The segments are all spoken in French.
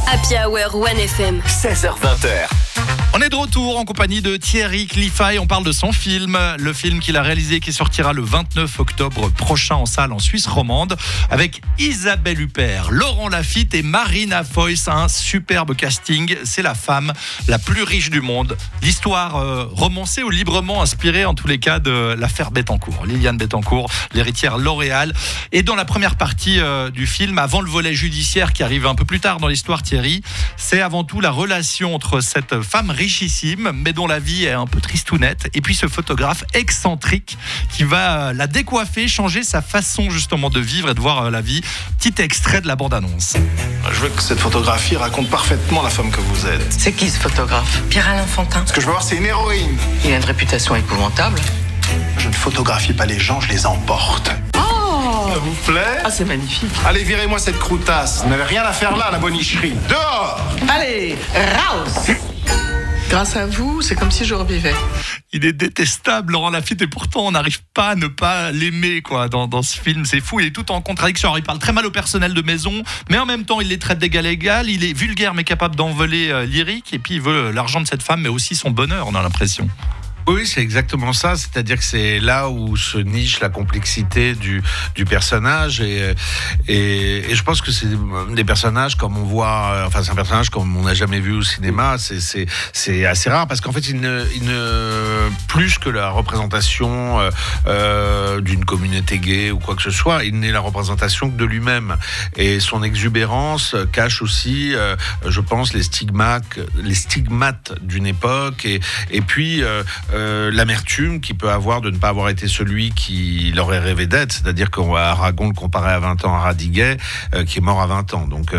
Happy Hour 1FM. 16h20h. On est de retour en compagnie de Thierry Cliffay. On parle de son film, le film qu'il a réalisé qui sortira le 29 octobre prochain en salle en Suisse romande avec Isabelle Huppert, Laurent Lafitte et Marina Foïs. Un superbe casting. C'est la femme la plus riche du monde. L'histoire romancée ou librement inspirée en tous les cas de l'affaire Bettencourt. Liliane Bettencourt, l'héritière L'Oréal. Et dans la première partie du film, avant le volet judiciaire qui arrive un peu plus tard dans l'histoire, Thierry, c'est avant tout la relation entre cette femme richissime, mais dont la vie est un peu tristounette, et puis ce photographe excentrique qui va la décoiffer, changer sa façon justement de vivre et de voir la vie. Petit extrait de la bande-annonce. Je veux que cette photographie raconte parfaitement la femme que vous êtes. C'est qui ce photographe? Pierre-Alain Fantin. Ce que je veux voir, c'est une héroïne. Il a une réputation épouvantable. Je ne photographie pas les gens, je les emporte. Oh, Ça vous plaît? ah, c'est magnifique. Allez, virez-moi cette croutasse. Vous n'avez rien à faire là, la bonicherie. Dehors! Allez, raus! Grâce à vous, c'est comme si je revivais. Il est détestable, Laurent Lafitte, et pourtant on n'arrive pas à ne pas l'aimer quoi, dans ce film. C'est fou, il est tout en contradiction. Il parle très mal au personnel de maison, mais en même temps il les traite d'égal à égal. Il est vulgaire mais capable d'envoler lyrique, et puis il veut l'argent de cette femme mais aussi son bonheur, on a l'impression. Oui, c'est exactement ça. C'est-à-dire que c'est là où se niche la complexité du personnage et je pense que c'est des personnages comme on voit. Enfin, c'est un personnage comme on n'a jamais vu au cinéma. C'est assez rare parce qu'en fait, il ne plus que la représentation d'une communauté gay ou quoi que ce soit. Il n'est la représentation que de lui-même et son exubérance cache aussi, je pense, les stigmates d'une époque et puis l'amertume qu'il peut avoir de ne pas avoir été celui qu'il aurait rêvé d'être, c'est-à-dire qu'Aragon le comparait à 20 ans à Radiguet, qui est mort à 20 ans. Donc,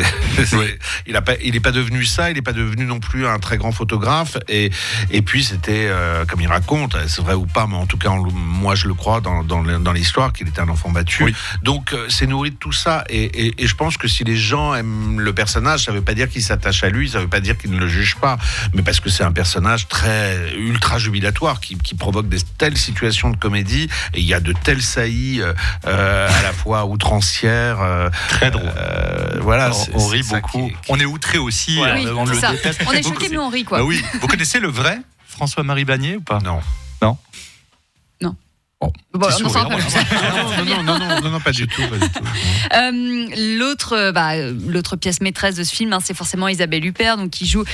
il n'est pas devenu ça, il n'est pas devenu non plus un très grand photographe. Et puis, c'était, comme il raconte, c'est vrai ou pas, mais en tout cas, moi, je le crois dans l'histoire, qu'il était un enfant battu. Oui. Donc, c'est nourri de tout ça. Et je pense que si les gens aiment le personnage, ça ne veut pas dire qu'ils s'attachent à lui, ça ne veut pas dire qu'ils ne le jugent pas, mais parce que c'est un personnage très ultra jubilatoire qui provoque des telles situations de comédie et il y a de telles saillies à la fois outrancières, très drôle. Voilà, on rit beaucoup. On est outré aussi. Ouais, on le déteste. On est choqués mais on rit quoi. Oui. Vous connaissez le vrai François-Marie Bagné ou pas? Non. Non. Bon, on s'en rappelle. Non, pas du tout. L'autre pièce maîtresse de ce film, c'est forcément Isabelle Huppert, donc qui joue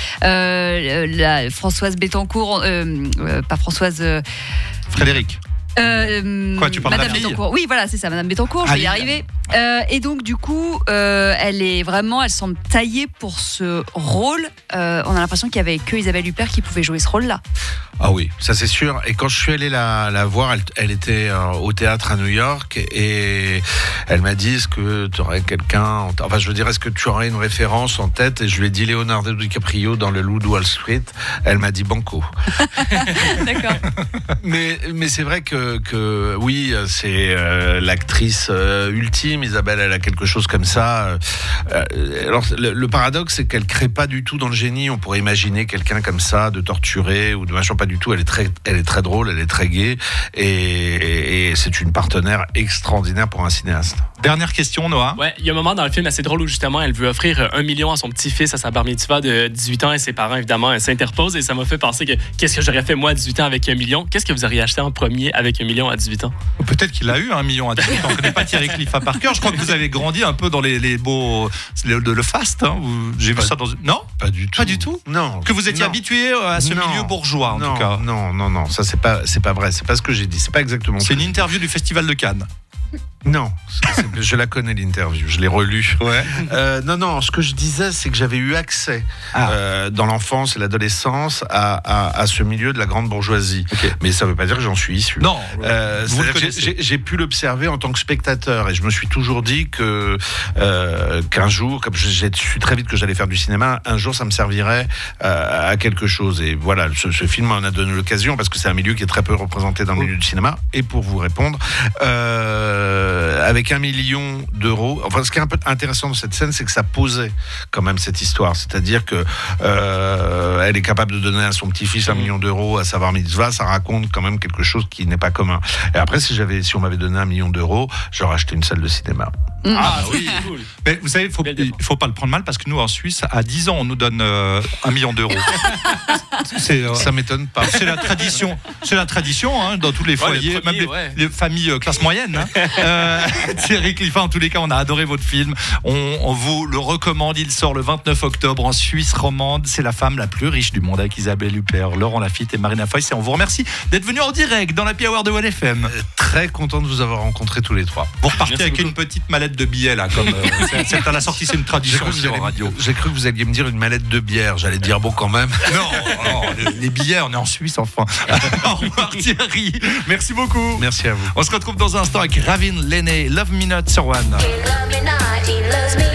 la Françoise Bettencourt, pas Françoise. Frédéric. Quoi, tu parles Madame de la fille? Bettencourt. Oui, voilà, c'est ça, Madame Bettencourt, je vais y arriver. Et donc, du coup, elle semble taillée pour ce rôle. On a l'impression qu'il n'y avait que Isabelle Huppert qui pouvait jouer ce rôle-là. Ah oui, ça c'est sûr. Et quand je suis allé la voir, elle était au théâtre à New York et elle m'a dit, est-ce que tu aurais quelqu'un... Enfin, je veux dire, est-ce que tu aurais une référence en tête? Et je lui ai dit Leonardo DiCaprio dans Le Loup de Wall Street. Elle m'a dit Banco. D'accord. Mais c'est vrai que oui, c'est l'actrice ultime. Isabelle, elle a quelque chose comme ça. Alors, le paradoxe, c'est qu'elle crée pas du tout dans le génie. On pourrait imaginer quelqu'un comme ça, de torturé ou de machin. Pas du tout. Elle est très drôle, elle est très gaie et c'est une partenaire extraordinaire pour un cinéaste. Dernière question, Noah. Ouais, il y a un moment dans le film assez drôle où justement elle veut offrir 1 million à son petit-fils à sa bar mitzvah de 18 ans et ses parents évidemment s'interposent et ça m'a fait penser que qu'est-ce que j'aurais fait moi à 18 ans avec 1 million? Qu'est-ce que vous auriez acheté en premier avec 1 million à 18 ans? Peut-être qu'il a eu 1 million à 18 ans. On ne connaît pas Thierry Cliffay par cœur. Je crois que vous avez grandi un peu dans les beaux le fast. Hein. J'ai vu ça dans une... Non, pas du tout. Pas du tout. Non. Que vous étiez habitué à ce milieu bourgeois en tout cas. Non. Ça c'est pas vrai. C'est pas ce que j'ai dit. C'est pas exactement. C'est une interview du Festival de Cannes. Non, je la connais l'interview, je l'ai relue. Ouais. Non, ce que je disais, c'est que j'avais eu accès dans l'enfance et l'adolescence à ce milieu de la grande bourgeoisie. Okay. Mais ça ne veut pas dire que j'en suis issu. Non. J'ai pu l'observer en tant que spectateur et je me suis toujours dit qu'un jour, comme j'ai su très vite que j'allais faire du cinéma, un jour ça me servirait à quelque chose. Et voilà, ce film m'en a donné l'occasion parce que c'est un milieu qui est très peu représenté dans le milieu du cinéma. Et pour vous répondre, avec 1 million d'euros. Enfin, ce qui est un peu intéressant dans cette scène, c'est que ça posait quand même cette histoire. C'est-à-dire que elle est capable de donner à son petit-fils 1 million d'euros à sa bar mitzvah. Ça raconte quand même quelque chose qui n'est pas commun. Et après, si on m'avait donné 1 million d'euros, j'aurais acheté une salle de cinéma. Ah oui, cool. Mais vous savez, il faut pas le prendre mal parce que nous, en Suisse, à 10 ans, on nous donne 1 million d'euros. Ça m'étonne pas. C'est la tradition. C'est la tradition hein, dans tous les foyers, premier, même les familles classe moyenne. Hein. Thierry Cliffat, en tous les cas, on a adoré votre film. On vous le recommande. Il sort le 29 octobre en Suisse romande. C'est la femme la plus riche du monde avec Isabelle Huppert, Laurent Lafitte et Marina Foïs. Et on vous remercie d'être venus en direct dans l'Happy Hour de OneFM. Très content de vous avoir rencontrés tous les trois. Vous repartez avec une petite mallette de billets là, comme c'est à la sortie, c'est une tradition sur radio. J'ai cru que vous alliez me dire une mallette de bière. J'allais dire bon quand même. Non, les billets, on est en Suisse enfin. Au revoir Thierry, merci beaucoup. Merci à vous. On se retrouve dans un instant avec Ravin Lenné, Love Me Not sur One. He loves me not, he loves me